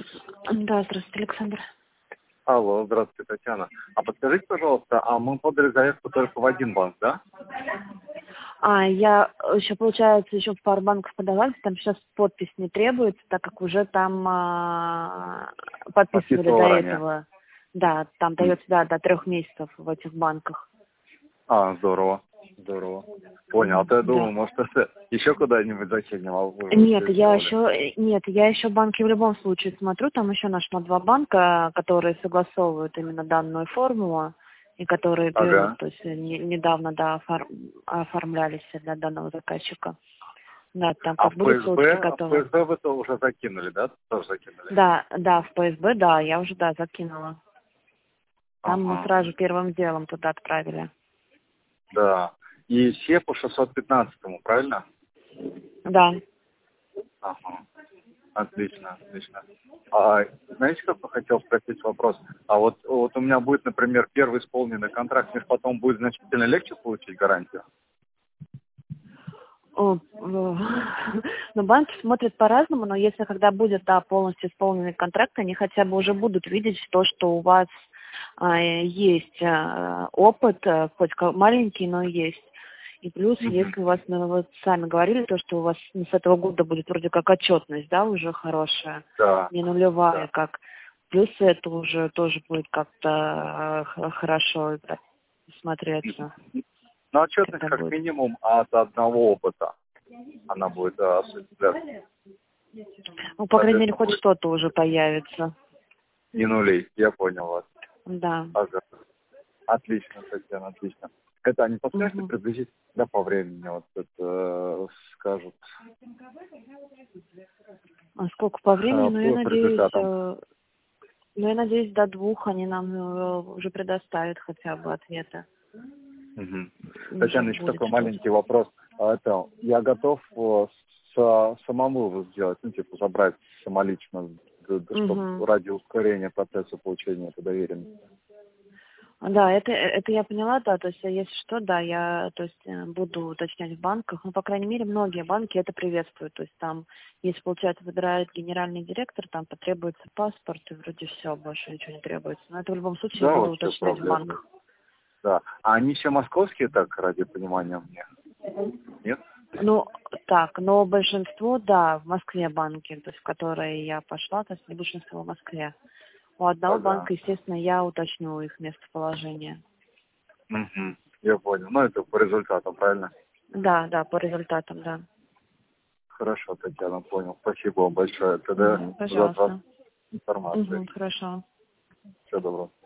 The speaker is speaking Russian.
Да, здравствуйте, Александр. Алло, здравствуйте, Татьяна. А подскажите, пожалуйста, мы подали заявку только в один банк, да? Я еще, получается, еще в пару банков подавалась, там сейчас подпись не требуется, так как уже там подписывали Подписывала до ранее. этого. Да, там дается, да, до 3 месяцев в этих банках. Здорово. Здорово. Понял. А то я думал, Да. может, это еще куда-нибудь закинем, а вы уже Нет, всё я сделали. еще банки в любом случае смотрю, там еще нашла 2 банка, которые согласовывают именно данную формулу и которые берут, Ага. то есть недавно, да, оформлялись для данного заказчика. Да, там А как в будут ссылочки готовы. ФСБ вы то уже закинули, да? Тоже закинули? Да, да, в ПСБ, да, я уже, да, закинула. Там мы Ага. сразу первым делом туда отправили. Да. И все по 615-му, правильно? Да. Ага. Отлично, отлично. Знаете, как я хотел спросить вопрос? Вот у меня будет, например, первый исполненный контракт, мне ж потом будет значительно легче получить гарантию? Но банки смотрят по-разному, но если когда будет, да, полностью исполненный контракт, они хотя бы уже будут видеть то, что у вас есть опыт, хоть маленький, но есть. И плюс, Мгм. если у вас, ну, вы сами говорили, то, что у вас с этого года будет вроде как отчетность, да, уже хорошая, Да, не нулевая, да. как. Плюс это уже тоже будет как-то хорошо так смотреться. Но отчетность Когда как будет. минимум от одного опыта. Она будет осуществляться. Ну, по крайней мере, Соответственно, хоть будет что-то уже появится. не нулей. Я понял вас. Да. Ага. Отлично, Татьяна, отлично. Это не подскажете Мгм. приблизительно, да, по времени вот это скажут А сколько по времени? по результатам? Ну, я надеюсь, до 2 они нам уже предоставят хотя бы ответы. Мгм. Уже Татьяна, еще будет такой что-то. маленький вопрос. Я готов самому его сделать, ну, типа, забрать самолично, чтобы Угу. ради ускорения процесса получения этой доверенности. Да, это я поняла, да, то есть если что, да, я, то есть буду уточнять в банках, ну, по крайней мере, многие банки это приветствуют, то есть там, если, получается, выбирает генеральный директор, там потребуется паспорт, и вроде все, больше ничего не требуется, но это в любом случае я Да, буду вообще уточнять в проблем нет. банках. Да. А они все московские, так, ради понимания мне? Нет? Ну, так, но большинство, да, в Москве банки, то есть в которые я пошла, то есть большинство в Москве. У одного Ага. банка, естественно, я уточню их местоположение. Мгм. Я понял. Ну, это по результатам, правильно? Да, да, по результатам, да. Хорошо, Татьяна, понял. Спасибо вам большое. Тогда Угу, жду от вас пожалуйста. информации. Угу, хорошо. Всего доброго.